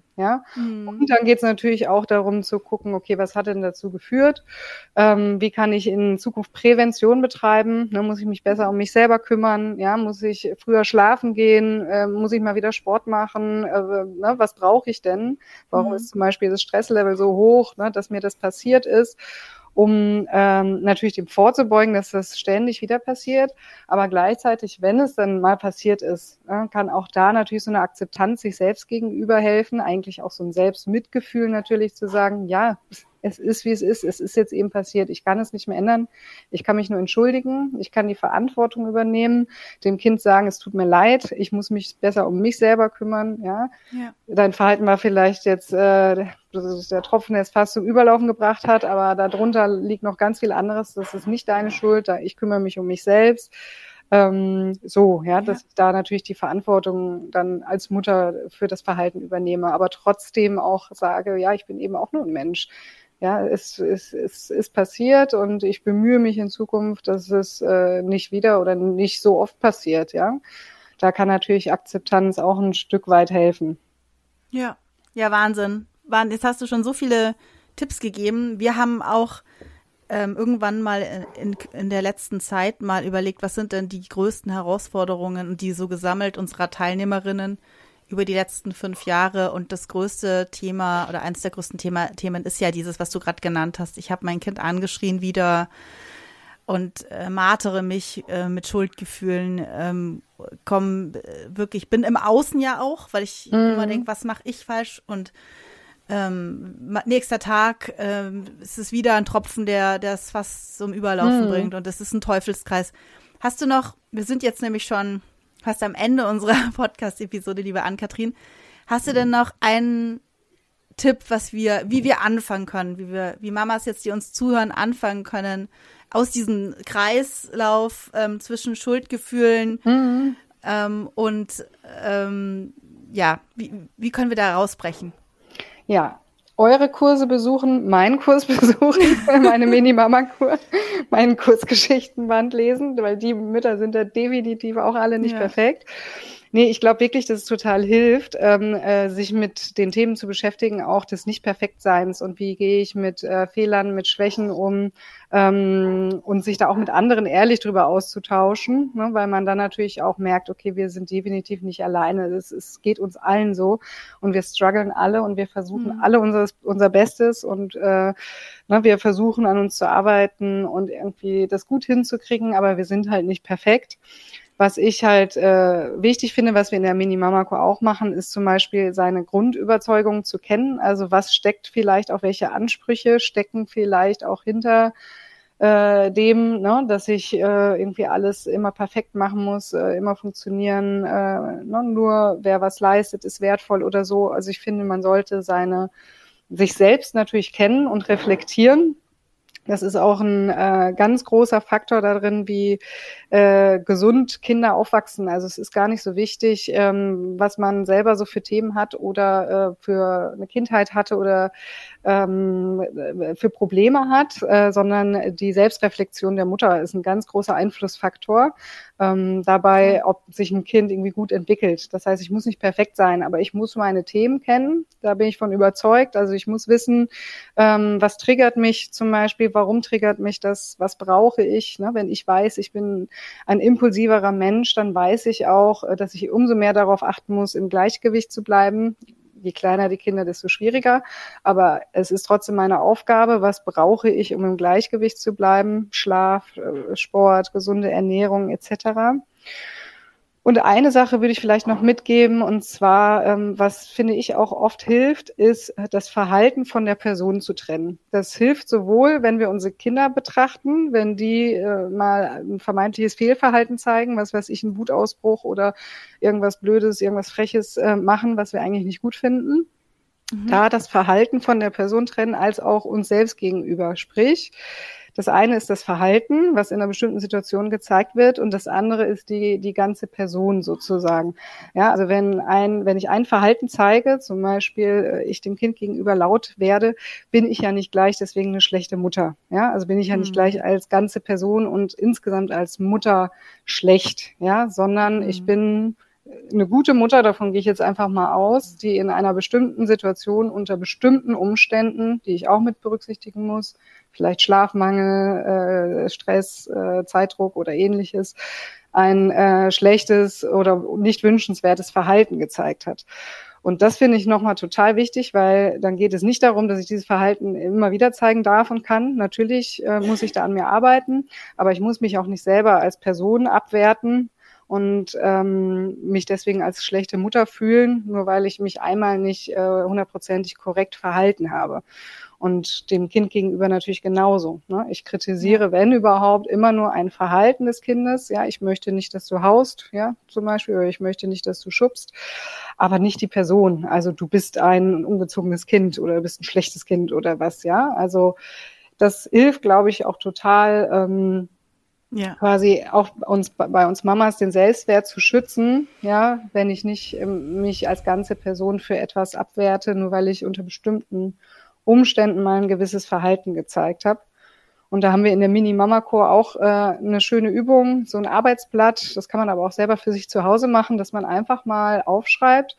Ja, Mhm. und dann geht es natürlich auch darum zu gucken, okay, was hat denn dazu geführt? Ähm, wie kann ich in Zukunft Prävention betreiben? Ne, muss ich mich besser um mich selber kümmern? Ja, muss ich früher schlafen gehen? Äh, muss ich mal wieder Sport machen? Äh, ne, was brauche ich denn? Warum Mhm. ist zum Beispiel das Stresslevel so hoch, ne, dass mir das passiert ist? Um ähm, natürlich dem vorzubeugen, dass das ständig wieder passiert. Aber gleichzeitig, wenn es dann mal passiert ist, äh, kann auch da natürlich so eine Akzeptanz sich selbst gegenüber helfen, eigentlich auch so ein Selbstmitgefühl natürlich zu sagen, ja, es ist, wie es ist, es ist jetzt eben passiert, ich kann es nicht mehr ändern, ich kann mich nur entschuldigen, ich kann die Verantwortung übernehmen, dem Kind sagen, es tut mir leid, ich muss mich besser um mich selber kümmern, ja. Ja. Dein Verhalten war vielleicht jetzt äh, das ist der Tropfen, der es fast zum Überlaufen gebracht hat, aber darunter liegt noch ganz viel anderes, das ist nicht deine Schuld, da ich kümmere mich um mich selbst. Ähm, so, ja, Ja. dass ich da natürlich die Verantwortung dann als Mutter für das Verhalten übernehme, aber trotzdem auch sage, ja, ich bin eben auch nur ein Mensch. Ja, es, es, es ist passiert und ich bemühe mich in Zukunft, dass es äh, nicht wieder oder nicht so oft passiert, ja. Da kann natürlich Akzeptanz auch ein Stück weit helfen. Ja, ja, Wahnsinn. Wahnsinn. Jetzt hast du schon so viele Tipps gegeben. Wir haben auch ähm, irgendwann mal in, in der letzten Zeit mal überlegt, was sind denn die größten Herausforderungen, die so gesammelt unserer Teilnehmerinnen über die letzten fünf Jahre. Und das größte Thema oder eines der größten Thema, Themen ist ja dieses, was du gerade genannt hast. Ich habe mein Kind angeschrien wieder und äh, martere mich äh, mit Schuldgefühlen, ähm, komm, äh, wirklich, bin im Außen ja auch, weil ich Mhm. immer denke, was mache ich falsch? Und ähm, nächster Tag ähm, ist es wieder ein Tropfen, der der es fast zum Überlaufen Mhm. bringt und das ist ein Teufelskreis. Hast du noch, wir sind jetzt nämlich schon fast am Ende unserer Podcast-Episode, liebe Ann-Kathrin, hast du denn noch einen Tipp, was wir, wie wir anfangen können, wie wir, wie Mamas jetzt, die uns zuhören, anfangen können, aus diesem Kreislauf ähm, zwischen Schuldgefühlen Mhm. ähm, und ähm, ja, wie, wie können wir da rausbrechen? Ja, eure Kurse besuchen, meinen Kurs besuchen, meine Mini-Mama-Kur, meinen Kurzgeschichtenband lesen, weil die Mütter sind da definitiv auch alle nicht Ja. perfekt. Nee, ich glaube wirklich, dass es total hilft, ähm, äh, sich mit den Themen zu beschäftigen, auch des Nicht-Perfektseins und wie gehe ich mit äh, Fehlern, mit Schwächen um ähm, und sich da auch mit anderen ehrlich drüber auszutauschen, ne, weil man dann natürlich auch merkt, okay, wir sind definitiv nicht alleine, es, es geht uns allen so und wir strugglen alle und wir versuchen Mhm. alle unser, unser Bestes und äh, ne, wir versuchen an uns zu arbeiten und irgendwie das gut hinzukriegen, aber wir sind halt nicht perfekt. Was ich halt äh, wichtig finde, was wir in der Mini-Mama-Kur auch machen, ist zum Beispiel seine Grundüberzeugung zu kennen. Also was steckt vielleicht auch, welche Ansprüche stecken vielleicht auch hinter äh, dem, ne, dass ich äh, irgendwie alles immer perfekt machen muss, äh, immer funktionieren. Äh, ne, nur wer was leistet, ist wertvoll oder so. Also ich finde, man sollte seine sich selbst natürlich kennen und reflektieren. Das ist auch ein äh, ganz großer Faktor darin, wie äh, gesund Kinder aufwachsen. Also es ist gar nicht so wichtig, ähm, was man selber so für Themen hat oder äh, für eine Kindheit hatte oder ähm, für Probleme hat, äh, sondern die Selbstreflexion der Mutter ist ein ganz großer Einflussfaktor ähm, dabei, ob sich ein Kind irgendwie gut entwickelt. Das heißt, ich muss nicht perfekt sein, aber ich muss meine Themen kennen. Da bin ich von überzeugt. Also ich muss wissen, ähm, was triggert mich zum Beispiel, warum triggert mich das, was brauche ich. Ne? Wenn ich weiß, ich bin ein impulsiverer Mensch, dann weiß ich auch, dass ich umso mehr darauf achten muss, im Gleichgewicht zu bleiben. Je kleiner die Kinder, desto schwieriger. Aber es ist trotzdem meine Aufgabe, was brauche ich, um im Gleichgewicht zu bleiben? Schlaf, Sport, gesunde Ernährung et cetera. Und eine Sache würde ich vielleicht noch mitgeben, und zwar, ähm, was finde ich auch oft hilft, ist, das Verhalten von der Person zu trennen. Das hilft sowohl, wenn wir unsere Kinder betrachten, wenn die äh, mal ein vermeintliches Fehlverhalten zeigen, was weiß ich, einen Wutausbruch oder irgendwas Blödes, irgendwas Freches äh, machen, was wir eigentlich nicht gut finden. Mhm. Da das Verhalten von der Person trennen, als auch uns selbst gegenüber. Sprich, das eine ist das Verhalten, was in einer bestimmten Situation gezeigt wird, und das andere ist die die ganze Person sozusagen. Ja, also wenn ein wenn ich ein Verhalten zeige, zum Beispiel ich dem Kind gegenüber laut werde, bin ich ja nicht gleich deswegen eine schlechte Mutter. Ja, also bin ich ja nicht Mhm. gleich als ganze Person und insgesamt als Mutter schlecht, ja, sondern Mhm. ich bin eine gute Mutter, davon gehe ich jetzt einfach mal aus, die in einer bestimmten Situation unter bestimmten Umständen, die ich auch mit berücksichtigen muss, vielleicht Schlafmangel, äh, Stress, äh, Zeitdruck oder ähnliches, ein äh, schlechtes oder nicht wünschenswertes Verhalten gezeigt hat. Und das finde ich nochmal total wichtig, weil dann geht es nicht darum, dass ich dieses Verhalten immer wieder zeigen darf und kann. Natürlich äh, muss ich da an mir arbeiten, aber ich muss mich auch nicht selber als Person abwerten und ähm, mich deswegen als schlechte Mutter fühlen, nur weil ich mich einmal nicht äh, hundertprozentig korrekt verhalten habe. Und dem Kind gegenüber natürlich genauso. Ne? Ich kritisiere, ja. wenn überhaupt, immer nur ein Verhalten des Kindes. Ja, ich möchte nicht, dass du haust, ja, zum Beispiel, oder ich möchte nicht, dass du schubst, aber nicht die Person. Also du bist ein ungezogenes Kind oder du bist ein schlechtes Kind oder was, ja. Also das hilft, glaube ich, auch total, ähm, ja. quasi auch uns bei uns Mamas den Selbstwert zu schützen, ja, wenn ich nicht ähm, mich als ganze Person für etwas abwerte, nur weil ich unter bestimmten Umständen mal ein gewisses Verhalten gezeigt habe. Und da haben wir in der Mini-Mama-Kur auch äh, eine schöne Übung, so ein Arbeitsblatt, das kann man aber auch selber für sich zu Hause machen, dass man einfach mal aufschreibt,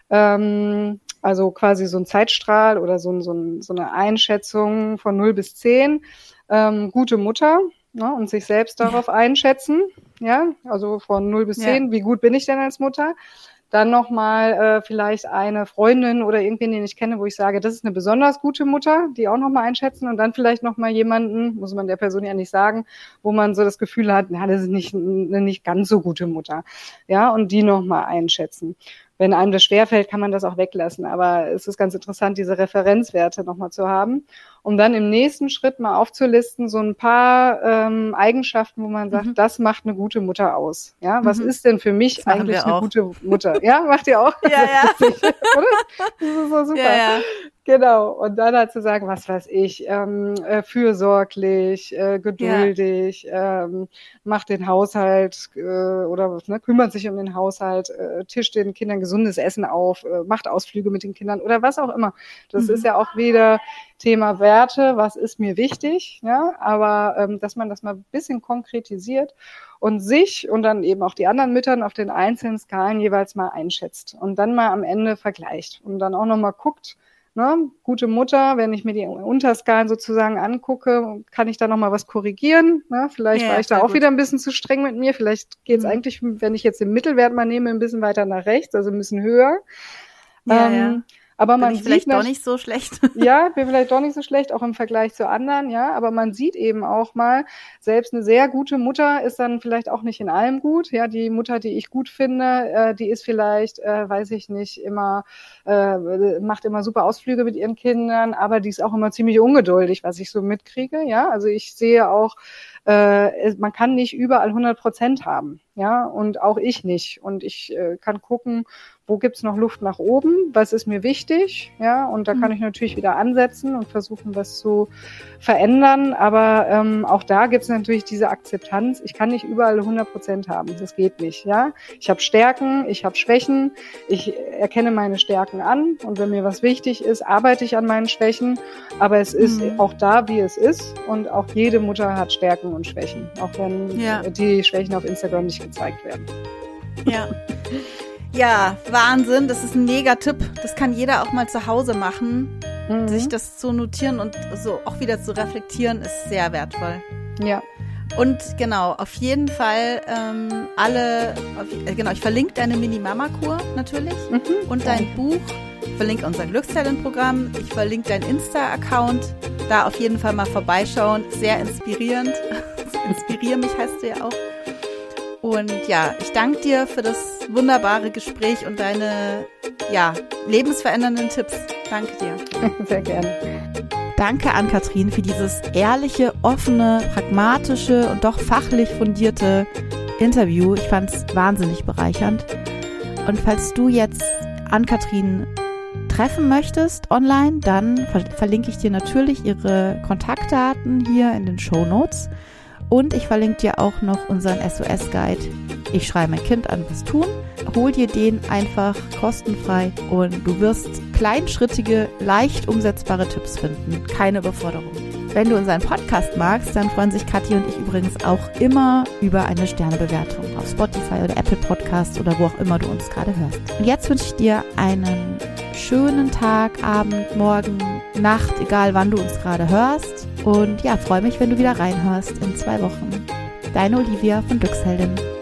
ähm, also quasi so ein Zeitstrahl oder so, so, ein, so eine Einschätzung von null bis zehn, ähm, gute Mutter, ne, und sich selbst darauf ja. einschätzen, ja, also von null bis zehn, ja. wie gut bin ich denn als Mutter? Dann nochmal äh, vielleicht eine Freundin oder irgendwen, den ich kenne, wo ich sage, das ist eine besonders gute Mutter, die auch nochmal einschätzen und dann vielleicht nochmal jemanden, muss man der Person ja nicht sagen, wo man so das Gefühl hat, na, das ist nicht eine nicht ganz so gute Mutter, ja, und die nochmal einschätzen. Wenn einem das schwerfällt, kann man das auch weglassen, aber es ist ganz interessant, diese Referenzwerte nochmal zu haben, um dann im nächsten Schritt mal aufzulisten, so ein paar ähm, Eigenschaften, wo man sagt, mhm. das macht eine gute Mutter aus. Ja, was mhm. ist denn für mich eigentlich eine gute Mutter? Ja, macht ihr auch? Ja, ja. Oder? Das ist so super. Ja, ja. Genau, und dann halt zu sagen, was weiß ich, ähm, äh, fürsorglich, äh, geduldig, ja. ähm, macht den Haushalt äh, oder ne, kümmert sich um den Haushalt, äh, tischt den Kindern gesundes Essen auf, äh, macht Ausflüge mit den Kindern oder was auch immer. Das mhm. ist ja auch wieder Thema Werte, was ist mir wichtig, ja, aber ähm, dass man das mal ein bisschen konkretisiert und sich und dann eben auch die anderen Müttern auf den einzelnen Skalen jeweils mal einschätzt und dann mal am Ende vergleicht und dann auch nochmal guckt, ne, gute Mutter, wenn ich mir die Unterskalen sozusagen angucke, kann ich da nochmal was korrigieren, ne? Vielleicht ja, war ich da auch gut. wieder ein bisschen zu streng mit mir, vielleicht geht es mhm. eigentlich, wenn ich jetzt den Mittelwert mal nehme, ein bisschen weiter nach rechts, also ein bisschen höher. Ja, ähm, ja. Aber bin man ich sieht vielleicht doch nicht so schlecht. Ja, bin vielleicht doch nicht so schlecht, auch im Vergleich zu anderen, ja. Aber man sieht eben auch mal, selbst eine sehr gute Mutter ist dann vielleicht auch nicht in allem gut. Ja, die Mutter, die ich gut finde, äh, die ist vielleicht, äh, weiß ich nicht, immer, äh, macht immer super Ausflüge mit ihren Kindern, aber die ist auch immer ziemlich ungeduldig, was ich so mitkriege, ja. Also ich sehe auch, äh, man kann nicht überall hundert Prozent haben, ja. Und auch ich nicht. Und ich äh, kann gucken, wo gibt's noch Luft nach oben? Was ist mir wichtig? Ja, und da kann ich natürlich wieder ansetzen und versuchen, was zu verändern. Aber ähm, auch da gibt's natürlich diese Akzeptanz. Ich kann nicht überall hundert Prozent haben. Das geht nicht. Ja, ich habe Stärken, ich habe Schwächen. Ich erkenne meine Stärken an und wenn mir was wichtig ist, arbeite ich an meinen Schwächen. Aber es ist mhm. auch da, wie es ist. Und auch jede Mutter hat Stärken und Schwächen, auch wenn ja. die Schwächen auf Instagram nicht gezeigt werden. Ja. Ja, Wahnsinn, das ist ein Mega-Tipp. Das kann jeder auch mal zu Hause machen. Mhm. Sich das zu notieren und so auch wieder zu reflektieren, ist sehr wertvoll. Ja. Und genau, auf jeden Fall ähm, alle, auf, äh, genau, ich verlinke deine Mini-Mama-Kur natürlich mhm. und dein ja. Buch. Ich verlinke unser Glückstalent-Programm. Ich verlinke deinen Insta-Account. Da auf jeden Fall mal vorbeischauen. Sehr inspirierend. Inspirier mich heißt du ja auch. Und ja, ich danke dir für das wunderbare Gespräch und deine ja, lebensverändernden Tipps. Danke dir. Sehr gerne. Danke an Katrin für dieses ehrliche, offene, pragmatische und doch fachlich fundierte Interview. Ich fand es wahnsinnig bereichernd. Und falls du jetzt Ann-Kathrin treffen möchtest online, dann ver- verlinke ich dir natürlich ihre Kontaktdaten hier in den Shownotes. Und ich verlinke dir auch noch unseren S O S-Guide. Ich schreie mein Kind an, was tun. Hol dir den einfach kostenfrei und du wirst kleinschrittige, leicht umsetzbare Tipps finden. Keine Überforderung. wenn du unseren Podcast magst, dann freuen sich Kathi und ich übrigens auch immer über eine Sternebewertung auf Spotify oder Apple Podcasts oder wo auch immer du uns gerade hörst. Und jetzt wünsche ich dir einen schönen Tag, Abend, Morgen, Nacht, egal wann du uns gerade hörst. Und ja, freue mich, wenn du wieder reinhörst in zwei Wochen. Deine Olivia von Glücksheldin.